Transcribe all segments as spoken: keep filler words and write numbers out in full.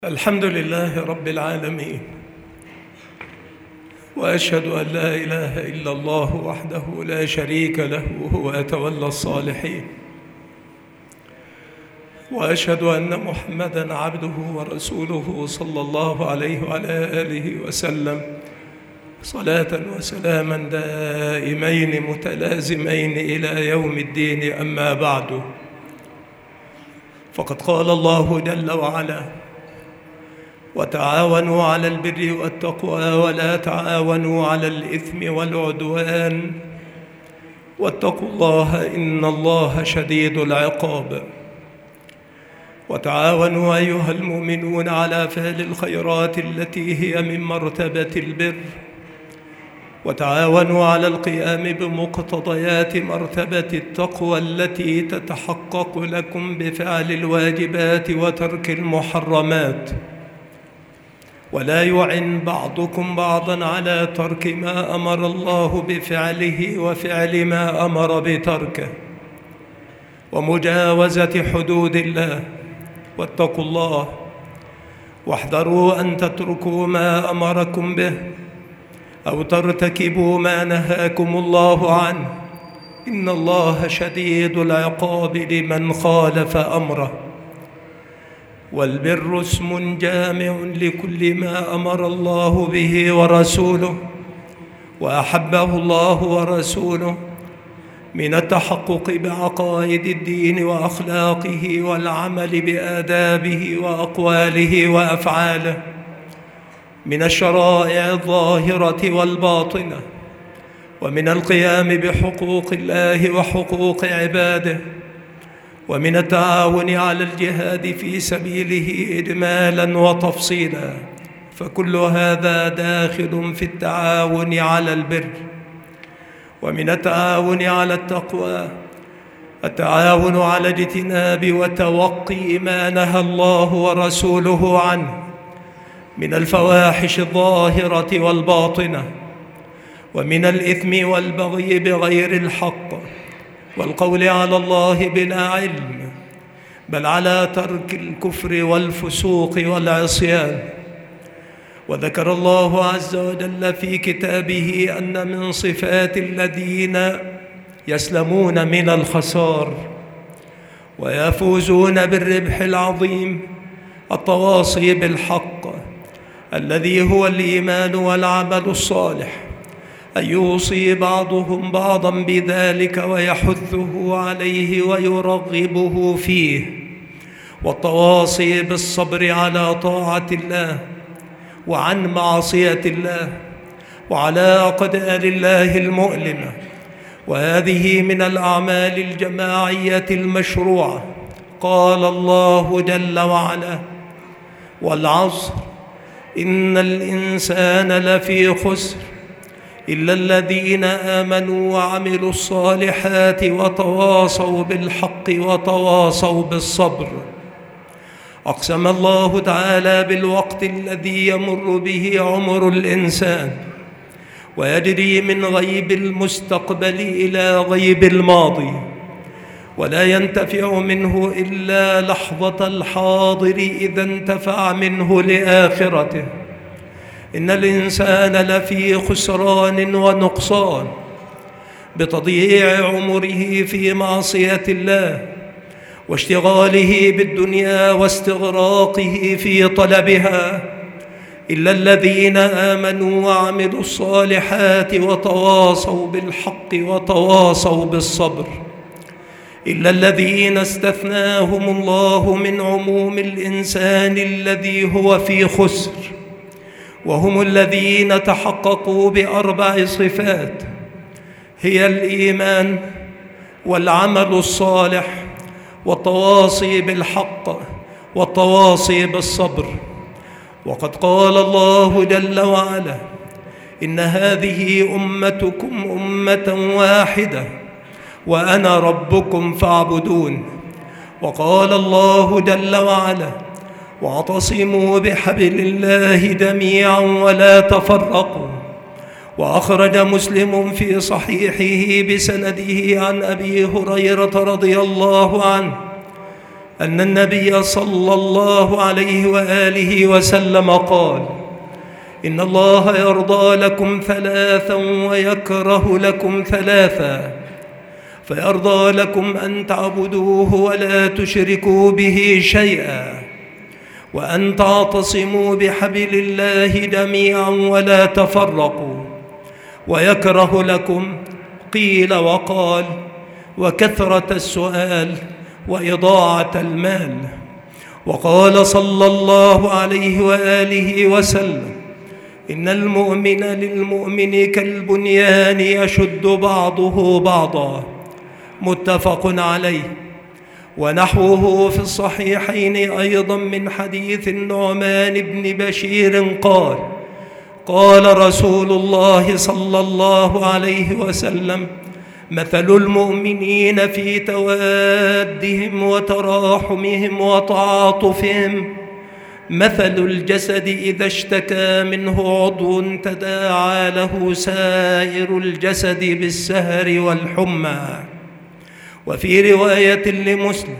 الحمد لله رب العالمين، وأشهد أن لا إله إلا الله وحده لا شريك له وهو يتولى الصالحين، وأشهد أن محمدًا عبده ورسوله صلى الله عليه وعلى آله وسلم صلاة وسلاما دائمين متلازمين إلى يوم الدين. أما بعد، فقد قال الله جل وعلا: وتعاونوا على البر والتقوى ولا تعاونوا على الإثم والعدوان واتقوا الله إن الله شديد العقاب. وتعاونوا أيها المؤمنون على فعل الخيرات التي هي من مرتبة البر، وتعاونوا على القيام بمقتضيات مرتبة التقوى التي تتحقق لكم بفعل الواجبات وترك المحرمات، ولا يعن بعضكم بعضا على ترك ما أمر الله بفعله وفعل ما أمر بتركه ومجاوزة حدود الله. واتقوا الله واحذروا أن تتركوا ما أمركم به أو ترتكبوا ما نهاكم الله عنه، إن الله شديد العقاب لمن خالف أمره. والبر اسم جامع لكل ما أمر الله به ورسوله وأحبه الله ورسوله من التحقق بعقائد الدين وأخلاقه والعمل بآدابه وأقواله وأفعاله، من الشرائع الظاهرة والباطنة، ومن القيام بحقوق الله وحقوق عباده، ومن التعاون على الجهاد في سبيله إجمالا وتفصيلا، فكل هذا داخل في التعاون على البر. ومن التعاون على التقوى التعاون على اجتناب وتوقي ما نهى الله ورسوله عنه من الفواحش الظاهرة والباطنة، ومن الإثم والبغي بغير الحق، والقول على الله بلا علم، بل على ترك الكفر والفسوق والعصيان. وذكر الله عز وجل في كتابه أن من صفات الذين يسلمون من الخسار ويفوزون بالربح العظيم التواصي بالحق الذي هو الإيمان والعمل الصالح، أن يوصي بعضهم بعضا بذلك ويحثه عليه ويرغبه فيه، والتواصي بالصبر على طاعة الله وعن معصية الله وعلى أقدار الله المؤلمة. وهذه من الأعمال الجماعية المشروعة. قال الله جل وعلا: والعصر إن الإنسان لفي خسر إلا الذين آمنوا وعملوا الصالحات وتواصوا بالحق وتواصوا بالصبر. أقسم الله تعالى بالوقت الذي يمر به عمر الإنسان ويجري من غيب المستقبل إلى غيب الماضي، ولا ينتفع منه إلا لحظة الحاضر إذا انتفع منه لآخرته. إن الإنسان لفي خسران ونقصان بتضييع عمره في معصية الله واشتغاله بالدنيا واستغراقه في طلبها، إلا الذين آمنوا وعملوا الصالحات وتواصوا بالحق وتواصوا بالصبر، إلا الذين استثناهم الله من عموم الإنسان الذي هو في خسر، وهم الذين تحققوا بأربع صفات هي الإيمان والعمل الصالح والتواصي بالحق والتواصي بالصبر. وقد قال الله جل وعلا: إن هذه أمتكم أمة واحدة وأنا ربكم فاعبدون. وقال الله جل وعلا: واعتصموا بحبل الله جميعا ولا تفرقوا. وأخرج مسلم في صحيحه بسنده عن أبي هريرة رضي الله عنه أن النبي صلى الله عليه وآله وسلم قال: إن الله يرضى لكم ثلاثا ويكره لكم ثلاثا، فيرضى لكم أن تعبدوه ولا تشركوا به شيئا، وأن تعتصموا بحبل الله جميعا ولا تفرقوا، ويكره لكم قيل وقال وكثرة السؤال وإضاعة المال. وقال صلى الله عليه وآله وسلم: إن المؤمن للمؤمن كالبنيان يشد بعضه بعضا، متفق عليه. ونحوه في الصحيحين أيضا من حديث النعمان بن بشير قال: قال رسول الله صلى الله عليه وسلم: مثل المؤمنين في توادهم وتراحمهم وتعاطفهم مثل الجسد إذا اشتكى منه عضو تداعى له سائر الجسد بالسهر والحمى. وفي رواية لمسلم: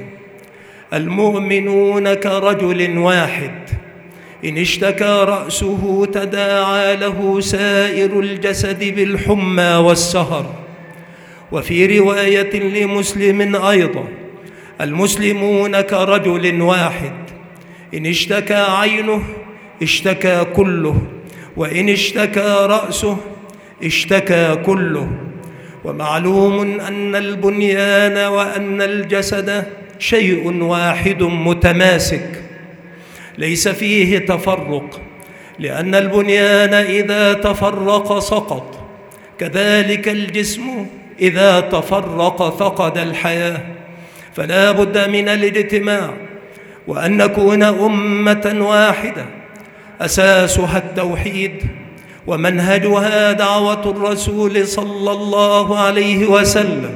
المؤمنون كرجل واحد، إن اشتكى رأسه تداعى له سائر الجسد بالحمى والسهر. وفي رواية لمسلم أيضا: المسلمون كرجل واحد، إن اشتكى عينه اشتكى كله، وإن اشتكى رأسه اشتكى كله. ومعلوم أن البنيان وأن الجسد شيء واحد متماسك ليس فيه تفرق، لأن البنيان إذا تفرق سقط، كذلك الجسم إذا تفرق فقد الحياة. فلا بد من الاجتماع، وأن نكون أمة واحدة أساسها التوحيد، ومنهجها دعوة الرسول صلى الله عليه وسلم،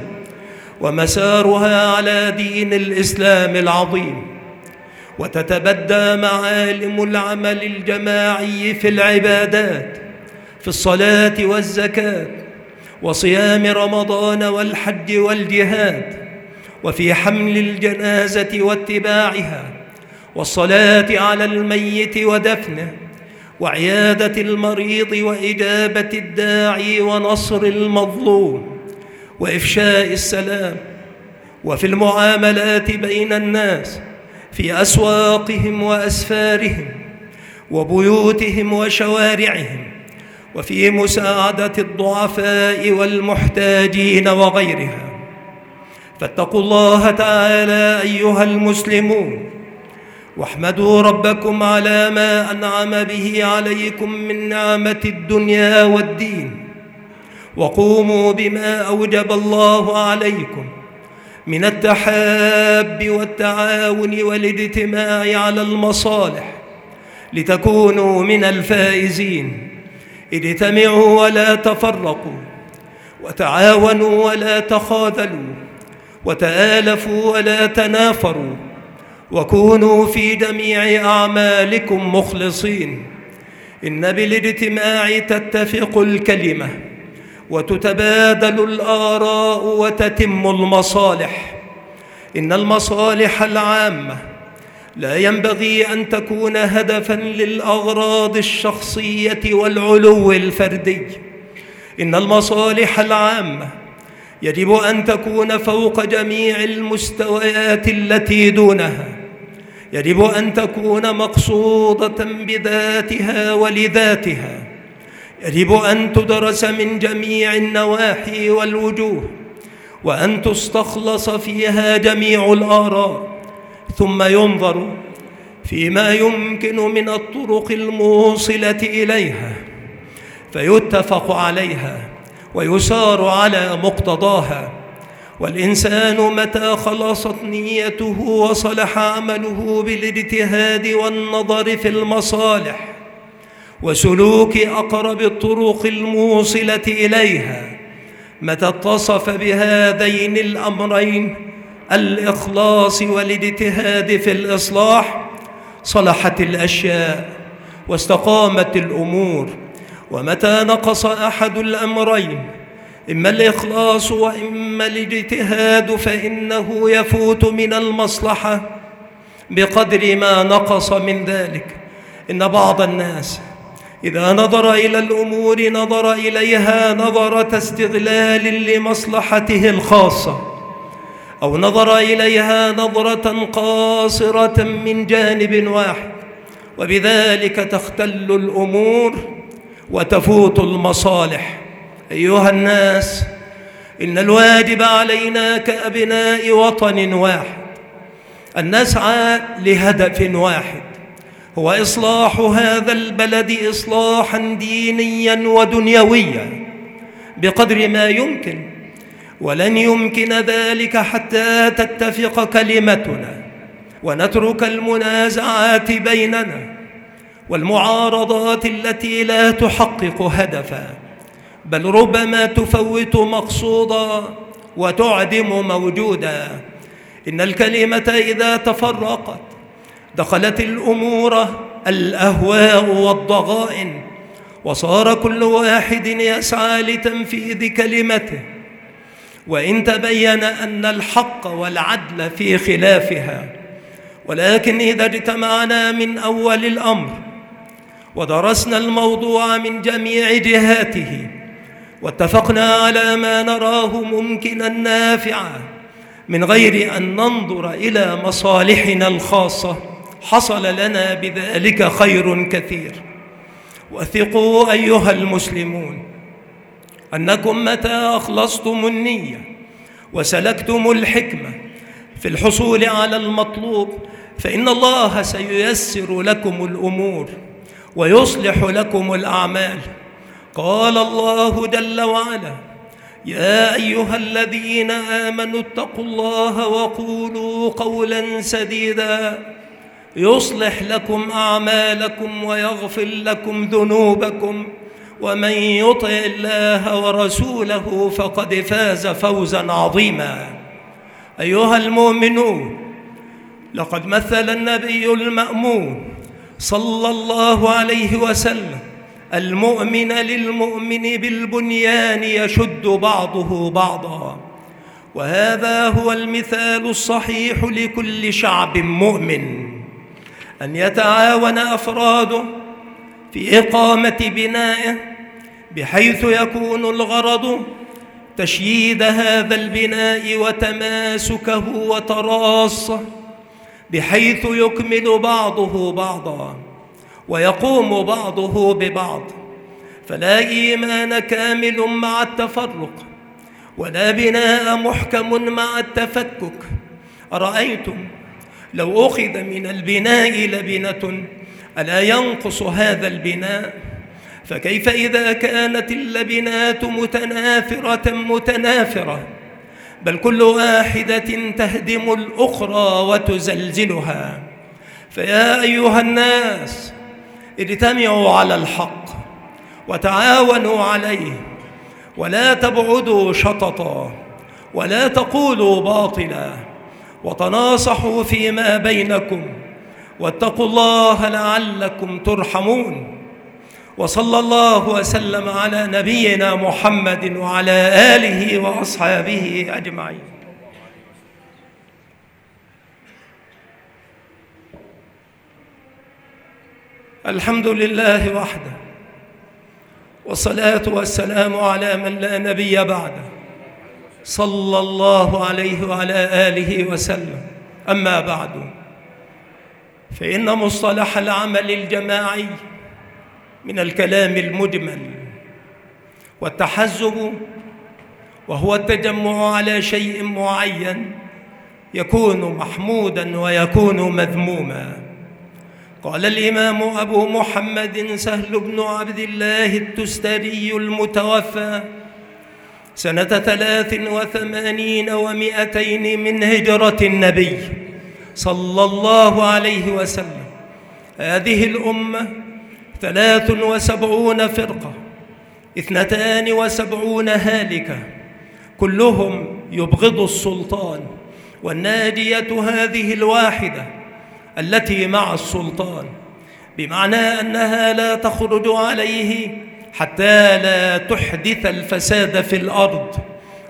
ومسارها على دين الإسلام العظيم. وتتبدى معالم العمل الجماعي في العبادات، في الصلاة والزكاة وصيام رمضان والحج والجهاد، وفي حمل الجنازة واتباعها، والصلاة على الميت ودفنه، وعيادة المريض وإجابة الداعي ونصر المظلوم، وإفشاء السلام، وفي المعاملات بين الناس، في أسواقهم وأسفارهم وبيوتهم وشوارعهم، وفي مساعدة الضعفاء والمحتاجين وغيرها. فاتقوا الله تعالى أيها المسلمون، واحمدوا ربكم على ما أنعم به عليكم من نعمة الدنيا والدين، وقوموا بما أوجب الله عليكم من التحاب والتعاون والاجتماع على المصالح لتكونوا من الفائزين. اجتمعوا ولا تفرقوا، وتعاونوا ولا تخاذلوا، وتآلفوا ولا تنافروا، وكونوا في جميع أعمالكم مخلصين. إن بالاجتماع تتفق الكلمة، وتتبادل الآراء، وتتم المصالح. إن المصالح العامة لا ينبغي أن تكون هدفاً للأغراض الشخصية والعلو الفردي. إن المصالح العامة يجب أن تكون فوق جميع المستويات التي دونها، يجب أن تكون مقصودة بذاتها ولذاتها، يجب أن تدرس من جميع النواحي والوجوه، وأن تستخلص فيها جميع الآراء، ثم ينظر فيما يمكن من الطرق الموصلة إليها فيتفق عليها ويسار على مقتضاها. والإنسان متى خلصت نيته وصلح عمله بالاجتهاد والنظر في المصالح وسلوك أقرب الطرق الموصلة إليها، متى اتصف بهذين الأمرين الإخلاص والاجتهاد في الإصلاح، صلحت الأشياء واستقامت الأمور. ومتى نقص أحد الأمرين، إما الإخلاص وإما الاجتهاد، فإنه يفوت من المصلحة بقدر ما نقص من ذلك. إن بعض الناس إذا نظر إلى الأمور نظر إليها نظرة استغلال لمصلحته الخاصة، أو نظر إليها نظرة قاصرة من جانب واحد، وبذلك تختل الأمور وتفوت المصالح. أيها الناس، إن الواجب علينا كأبناء وطن واحد أن نسعى لهدف واحد، هو إصلاح هذا البلد إصلاحا دينيا ودنيويا بقدر ما يمكن، ولن يمكن ذلك حتى تتفق كلمتنا ونترك المنازعات بيننا والمعارضات التي لا تحقق هدفا، بل ربما تفوت مقصودا وتعدم موجودا. إن الكلمة إذا تفرقت دخلت الأمور الأهواء والضغائن، وصار كل واحد يسعى لتنفيذ كلمته، وإن تبين أن الحق والعدل في خلافها. ولكن إذا اجتمعنا من أول الأمر ودرسنا الموضوع من جميع جهاته واتفقنا على ما نراه ممكنا نافعا من غير أن ننظر إلى مصالحنا الخاصة، حصل لنا بذلك خير كثير. وثقوا أيها المسلمون أنكم متى أخلصتم النية وسلكتم الحكمة في الحصول على المطلوب فإن الله سييسر لكم الأمور ويصلح لكم الأعمال. قال الله جل وعلا: يا أيها الذين آمنوا اتقوا الله وقولوا قولا سديدا يصلح لكم أعمالكم ويغفر لكم ذنوبكم ومن يطع الله ورسوله فقد فاز فوزا عظيما. أيها المؤمنون، لقد مثل النبي المأمون صلى الله عليه وسلم المؤمن للمؤمن بالبنيان يشد بعضه بعضا، وهذا هو المثال الصحيح لكل شعب مؤمن، أن يتعاون أفراده في إقامة بنائه بحيث يكون الغرض تشييد هذا البناء وتماسكه وتراصه، بحيث يكمل بعضه بعضا ويقوم بعضه ببعض. فلا إيمان كامل مع التفرق، ولا بناء محكم مع التفكك. أرأيتم لو أخذ من البناء لبنة ألا ينقص هذا البناء؟ فكيف إذا كانت اللبنات متنافرة متنافرة، بل كل واحدة تهدم الأخرى وتزلزلها؟ فيا أيها الناس، اجتمعوا على الحق وتعاونوا عليه، ولا تبعدوا شططا ولا تقولوا باطلا، وتناصحوا فيما بينكم، واتقوا الله لعلكم ترحمون. وصلى الله وسلم على نبينا محمد وعلى آله وأصحابه أجمعين. الحمد لله وحده، والصلاة والسلام على من لا نبي بعده، صلى الله عليه وعلى آله وسلم. أما بعد، فإن مصطلح العمل الجماعي من الكلام المجمل، والتحزب وهو التجمع على شيء معين يكون محمودا ويكون مذموما. قال الإمام أبو محمد سهل بن عبد الله التستري المتوفى سنة ثلاث وثمانين ومئتين من هجرة النبي صلى الله عليه وسلم: هذه الأمة ثلاث وسبعون فرقة، اثنتان وسبعون هالكة، كلهم يبغض السلطان، والناجية هذه الواحدة التي مع السلطان، بمعنى أنها لا تخرج عليه حتى لا تحدث الفساد في الأرض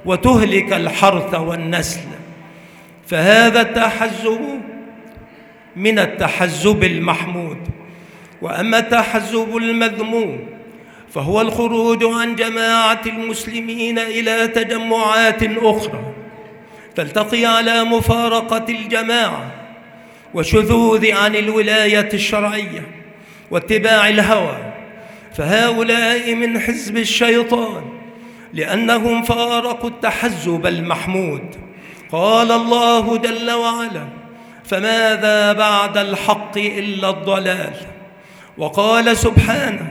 وتهلك الحرث والنسل. فهذا التحزب من التحزب المحمود. وأما التحزب المذموم فهو الخروج عن جماعة المسلمين إلى تجمعات أخرى تلتقي على مفارقة الجماعة وشذوذ عن الولاية الشرعية واتباع الهوى، فهؤلاء من حزب الشيطان لأنهم فارقوا التحزب المحمود. قال الله جل وعلا: فماذا بعد الحق إلا الضلال. وقال سبحانه: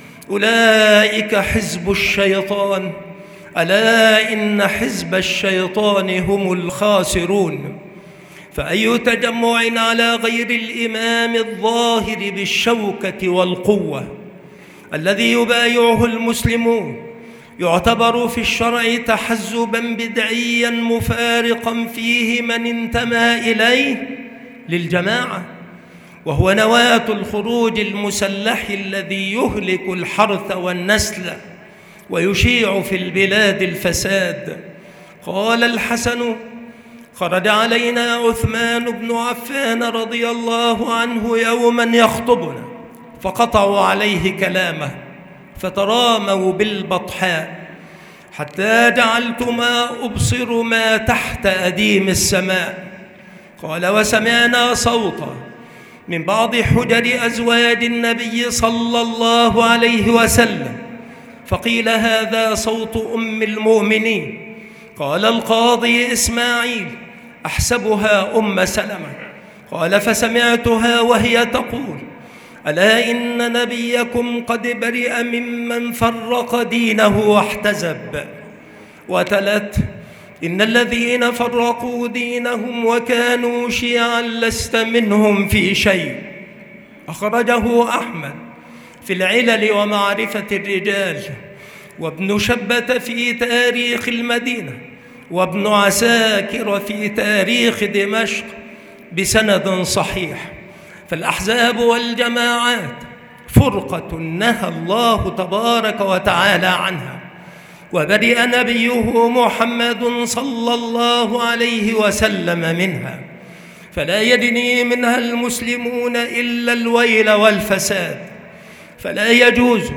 أولئك حزب الشيطان ألا إن حزب الشيطان هم الخاسرون. فأي تجمع على غير الإمام الظاهر بالشوكة والقوة الذي يبايعه المسلمون يعتبر في الشرع تحزبا بدعيا مفارقا فيه من انتمى إليه للجماعة، وهو نواة الخروج المسلح الذي يهلك الحرث والنسل ويشيع في البلاد الفساد. قال الحسن: خرج علينا عثمان بن عفان رضي الله عنه يوما يخطبنا، فقطعوا عليه كلامه فتراموا بالبطحاء حتى جعلت ما أبصر ما تحت أديم السماء. قال: وسمعنا صوتا من بعض حجر أزواج النبي صلى الله عليه وسلم، فقيل: هذا صوت أم المؤمنين. قال القاضي إسماعيل: أحسبها أم سلمة. قال: فسمعتها وهي تقول: ألا إن نبيكم قد برئ ممن فرق دينه واحتزب. وتلت: إن الذين فرقوا دينهم وكانوا شيعا لست منهم في شيء. أخرجه أحمد في العلل ومعرفة الرجال، وابن شبة في تاريخ المدينة، وابن عساكر في تاريخ دمشق بسند صحيح. فالأحزاب والجماعات فرقة نهى الله تبارك وتعالى عنها، وبرئ نبيه محمد صلى الله عليه وسلم منها، فلا يدني منها المسلمون إلا الويل والفساد. فلا يجوز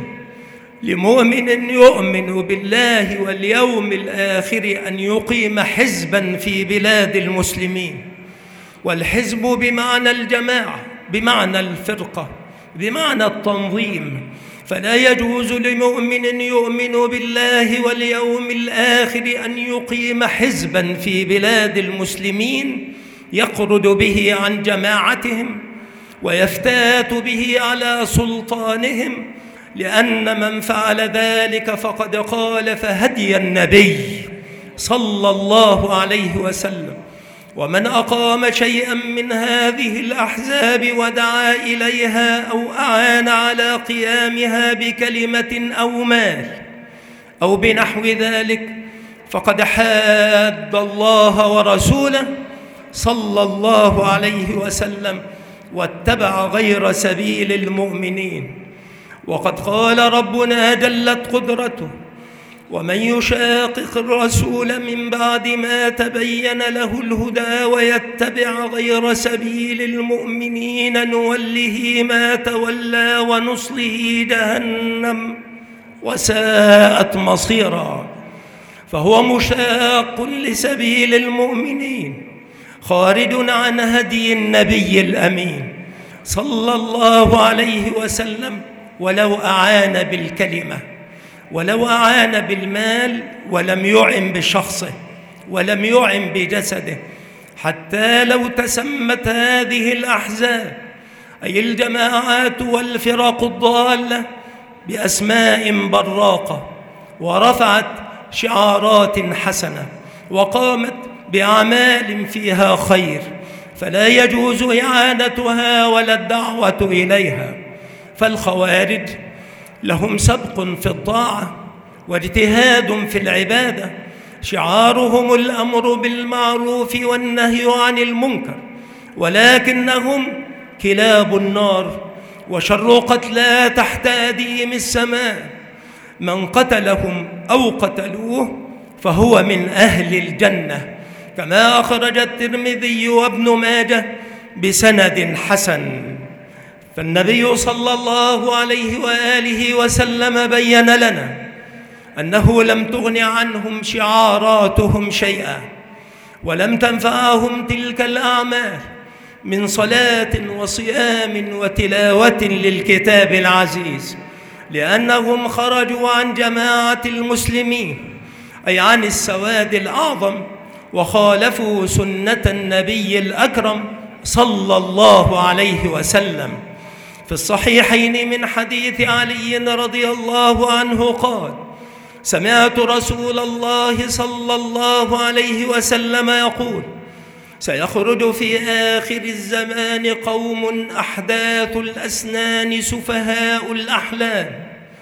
لمؤمن يؤمن بالله واليوم الآخر أن يقيم حزبا في بلاد المسلمين. والحزب بمعنى الجماعة، بمعنى الفرقة، بمعنى التنظيم. فلا يجوز لمؤمن يؤمن بالله واليوم الآخر أن يقيم حزبا في بلاد المسلمين يقرد به عن جماعتهم ويفتات به على سلطانهم، لأن من فعل ذلك فقد خالف هدي النبي صلى الله عليه وسلم. ومن أقام شيئا من هذه الأحزاب ودعا إليها أو أعان على قيامها بكلمة أو مال أو بنحو ذلك فقد حاد الله ورسوله صلى الله عليه وسلم واتبع غير سبيل المؤمنين. وقد قال ربنا جلت قدرته: ومن يشاقق الرسول من بعد ما تبين له الهدى ويتبع غير سبيل المؤمنين نوله ما تولى ونصله جهنم وساءت مصيرا. فهو مشاق لسبيل المؤمنين، خارج عن هدي النبي الأمين صلى الله عليه وسلم، ولو أعان بالكلمة، ولو أعان بالمال، ولم يعن بشخصه، ولم يعن بجسده. حتى لو تسمت هذه الأحزاب أي الجماعات والفرق الضالة بأسماء براقة، ورفعت شعارات حسنة، وقامت بأعمال فيها خير، فلا يجوز إعانتها ولا الدعوة إليها. فالخوارج لهم سبق في الطاعة واجتهاد في العبادة، شعارهم الأمر بالمعروف والنهي عن المنكر، ولكنهم كلاب النار وشر قتلى تحت أديم السماء. من قتلهم أو قتلوه فهو من أهل الجنة، كما أخرج الترمذي وابن ماجه بسند حسن. فالنبي صلى الله عليه وآله وسلم بين لنا أنه لم تغن عنهم شعاراتهم شيئا، ولم تنفعهم تلك الأعمال من صلاة وصيام وتلاوة للكتاب العزيز، لأنهم خرجوا عن جماعة المسلمين، أي عن السواد الأعظم، وخالفوا سنة النبي الأكرم صلى الله عليه وسلم. في الصحيحين من حديث علي رضي الله عنه قال: سمعت رسول الله صلى الله عليه وسلم يقول: سيخرج في آخر الزمان قوم أحداث الأسنان سفهاء الأحلام،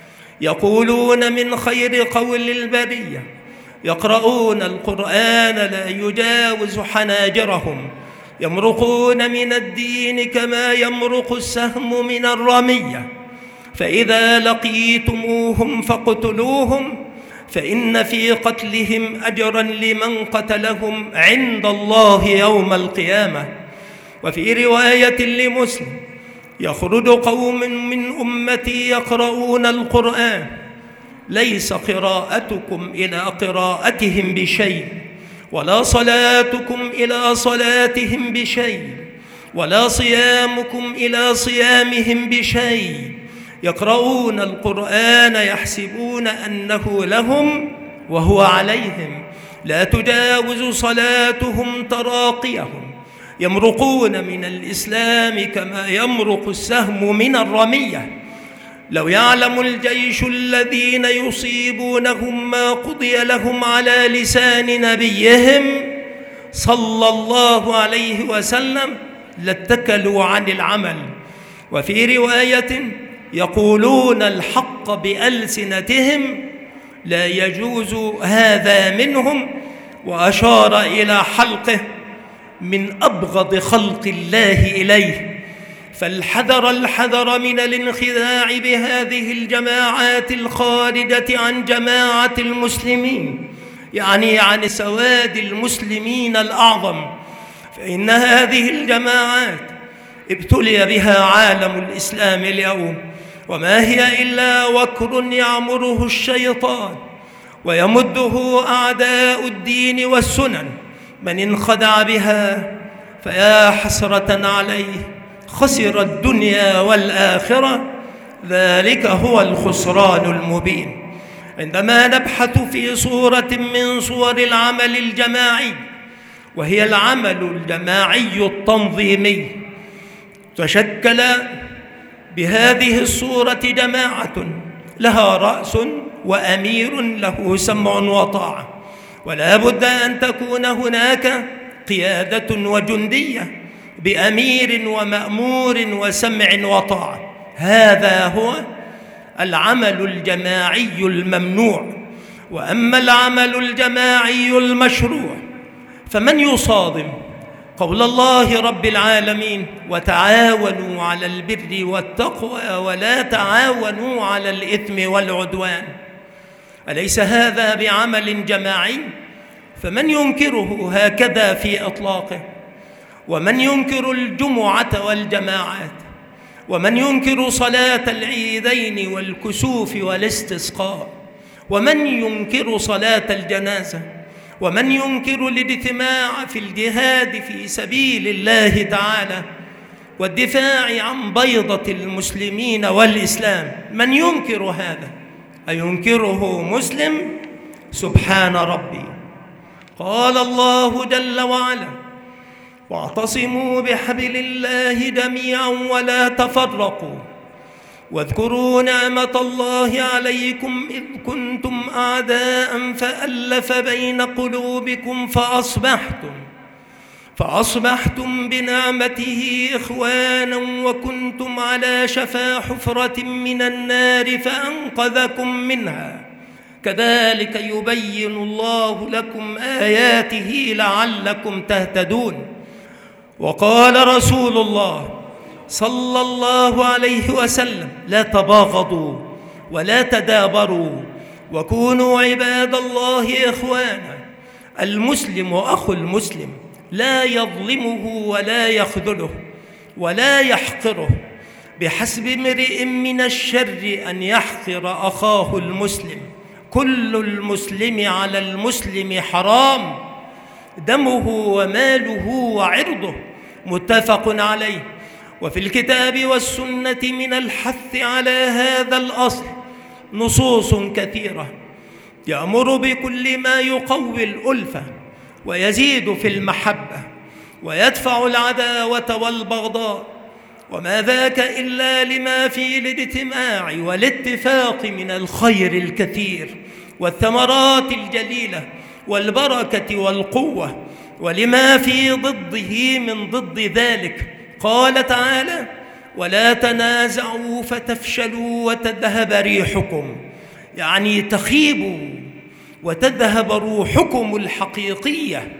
يقولون من خير قول البرية، يقرؤون القرآن لا يجاوز حناجرهم، يمرقون من الدين كما يمرق السهم من الرمية، فإذا لقيتموهم فاقتلوهم، فإن في قتلهم أجرا لمن قتلهم عند الله يوم القيامة. وفي رواية لمسلم: يخرج قوم من أمتي يقرؤون القرآن، ليس قراءتكم إلى قراءتهم بشيء، ولا صلاتكم إلى صلاتهم بشيء، ولا صيامكم إلى صيامهم بشيء، يقرؤون القرآن يحسبون أنه لهم وهو عليهم، لا تجاوز صلاتهم تراقيهم، يمرقون من الإسلام كما يمرق السهم من الرمية. لو يعلم الجيش الذين يصيبونهم ما قضي لهم على لسان نبيهم صلى الله عليه وسلم لاتكلوا عن العمل. وفي رواية: يقولون الحق بألسنتهم لا يجوز هذا منهم، وأشار إلى حلقه من أبغض خلق الله إليه. فالحذر الحذر من الانخداع بهذه الجماعات الخارجة عن جماعة المسلمين، يعني عن سواد المسلمين الأعظم، فإن هذه الجماعات ابتلي بها عالم الإسلام اليوم، وما هي إلا وكر يعمره الشيطان ويمده أعداء الدين والسنن. من انخدع بها فيا حسرة عليه، خسر الدنيا والآخرة، ذلك هو الخسران المبين. عندما نبحث في صورة من صور العمل الجماعي، وهي العمل الجماعي التنظيمي، تشكل بهذه الصورة جماعة لها رأس وأمير له سمع وطاعة، ولا بد أن تكون هناك قيادة وجندية بأمير ومأمور وسمع وطاعة. هذا هو العمل الجماعي الممنوع. وأما العمل الجماعي المشروع فمن يصادم قول الله رب العالمين: وتعاونوا على البر والتقوى ولا تعاونوا على الإثم والعدوان، أليس هذا بعمل جماعي؟ فمن ينكره هكذا في إطلاقه؟ ومن ينكر الجمعة والجماعات؟ ومن ينكر صلاة العيدين والكسوف والاستسقاء؟ ومن ينكر صلاة الجنازة؟ ومن ينكر الاجتماع في الجهاد في سبيل الله تعالى والدفاع عن بيضة المسلمين والإسلام؟ من ينكر هذا؟ أينكره مسلم؟ سبحان ربي. قال الله جل وعلا: واعتصموا بحبل الله جميعا ولا تفرقوا، واذكروا نعمة الله عليكم إذ كنتم أعداء فألف بين قلوبكم فأصبحتم فأصبحتم بنعمته إخوانا وكنتم على شفا حفرة من النار فأنقذكم منها، كذلك يبين الله لكم آياته لعلكم تهتدون. وقال رسول الله صلى الله عليه وسلم: لا تباغضوا ولا تدابروا وكونوا عباد الله إخوانا. المسلم أخو المسلم، لا يظلمه ولا يخذله ولا يحقره. بحسب امرئ من الشر أن يحقر أخاه المسلم. كل المسلم على المسلم حرام، دمه وماله وعرضه، متفق عليه. وفي الكتاب والسنة من الحث على هذا الأصل نصوص كثيرة يأمر بكل ما يقوي الألفة ويزيد في المحبة ويدفع العداوة والبغضاء، وما ذاك إلا لما في الاجتماع والاتفاق من الخير الكثير والثمرات الجليلة والبركة والقوة، ولما في ضده من ضد ذلك. قال تعالى: ولا تنازعوا فتفشلوا وتذهب ريحكم، يعني تخيبوا وتذهب روحكم الحقيقية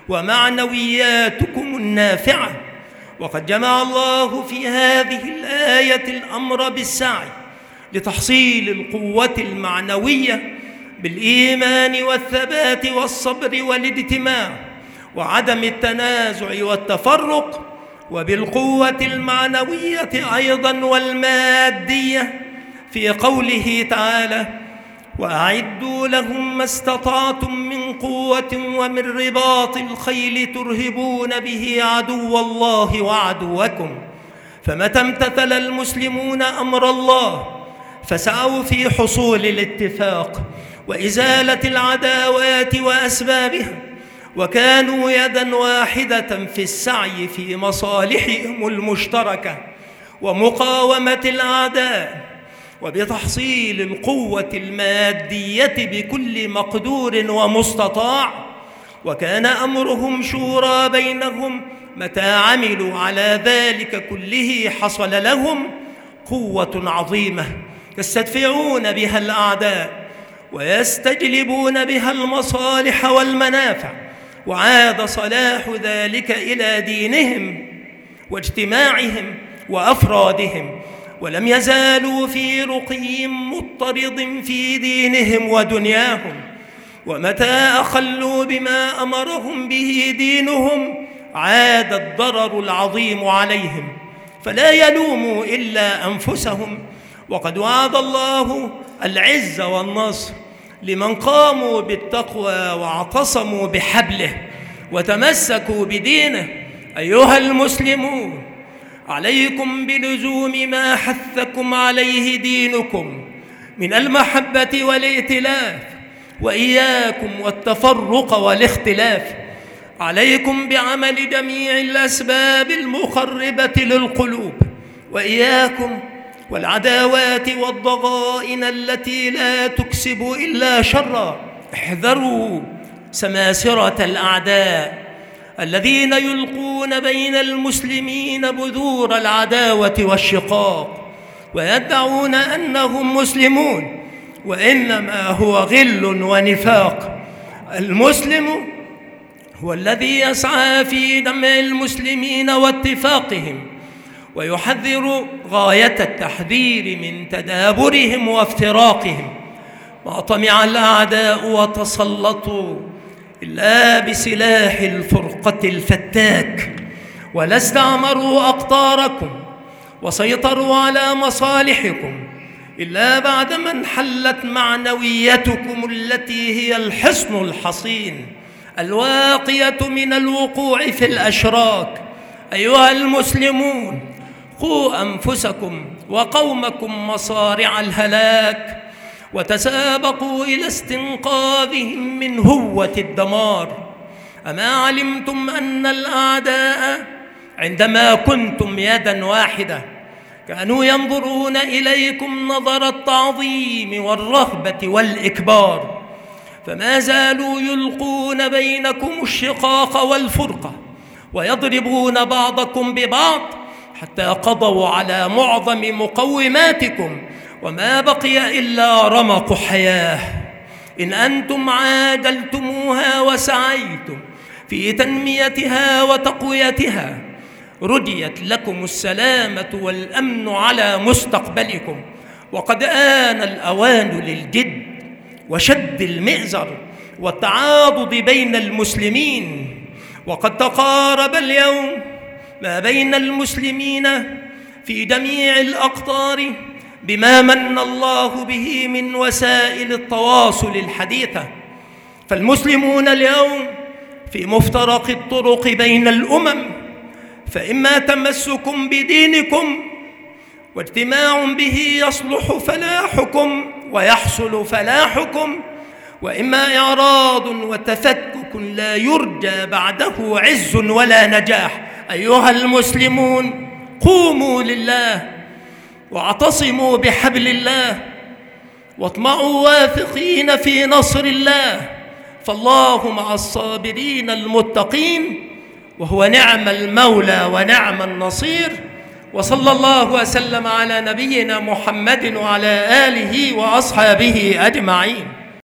ومعنوياتكم النافعة. وقد جمع الله في هذه الآية الأمر بالسعي لتحصيل القوة المعنوية بالإيمان والثبات والصبر والاجتماع وعدم التنازع والتفرق، وبالقوة المعنوية أيضا والمادية في قوله تعالى: وأعدوا لهم ما استطعتم من قوة ومن رباط الخيل ترهبون به عدو الله وعدوكم. فمتى امتثل المسلمون أمر الله فسعوا في حصول الاتفاق وإزالة العداوات وأسبابها، وكانوا يدا واحدة في السعي في مصالحهم المشتركة ومقاومة الأعداء، وبتحصيل القوة المادية بكل مقدور ومستطاع. وكان أمرهم شورى بينهم، متى عملوا على ذلك كله حصل لهم قوة عظيمة يستدفعون بها الأعداء ويستجلبون بها المصالح والمنافع، وعاد صلاح ذلك إلى دينهم واجتماعهم وأفرادهم، ولم يزالوا في رقي مضطرد في دينهم ودنياهم. ومتى أخلوا بما أمرهم به دينهم عاد الضرر العظيم عليهم، فلا يلوموا إلا أنفسهم. وقد وعد الله العز والنصر لمن قاموا بالتقوى واعتصموا بحبله وتمسكوا بدينه. أيها المسلمون، عليكم بلزوم ما حثكم عليه دينكم من المحبة والائتلاف، وإياكم والتفرق والاختلاف. عليكم بعمل جميع الأسباب المخربة للقلوب، وإياكم والعداوات والضغائن التي لا تكسب إلا شرا. احذروا سماسرة الأعداء الذين يلقون بين المسلمين بذور العداوة والشقاق ويدعون أنهم مسلمون، وإنما هو غل ونفاق. المسلم هو الذي يسعى في جمع المسلمين واتفاقهم، ويحذر غاية التحذير من تدابرهم وافتراقهم. ما طمع الأعداء وتسلطوا إلا بسلاح الفرقة الفتاك، ولا استعمروا أقطاركم وسيطروا على مصالحكم إلا بعدما انحلت معنويتكم التي هي الحصن الحصين الواقية من الوقوع في الأشراك. أيها المسلمون، قوا أنفسكم وقومكم مصارع الهلاك، وتسابقوا إلى استنقاذهم من هوة الدمار. أما علمتم أن الأعداء عندما كنتم يدا واحدة كانوا ينظرون إليكم نظر التعظيم والرهبة والإكبار، فما زالوا يلقون بينكم الشقاق والفرقة ويضربون بعضكم ببعض حتى قضوا على معظم مقوماتكم، وما بقي إلا رمق حياة. إن أنتم عاجلتموها وسعيتم في تنميتها وتقويتها رجيت لكم السلامة والأمن على مستقبلكم. وقد آن الأوان للجد وشد المئزر والتعاضد بين المسلمين، وقد تقارب اليوم ما بين المسلمين في جميع الأقطار بما من الله به من وسائل التواصل الحديثة، فالمسلمون اليوم في مفترق الطرق بين الأمم، فإما تمسك بدينكم واجتماع به يصلح فلاحكم ويحصل فلاحكم، وإما إعراض وتفكك لا يرجى بعده عز ولا نجاح. أيها المسلمون، قوموا لله واعتصموا بحبل الله واطمعوا واثقين في نصر الله، فالله مع الصابرين المتقين، وهو نعم المولى ونعم النصير. وصلى الله وسلم على نبينا محمد وعلى آله وأصحابه أجمعين.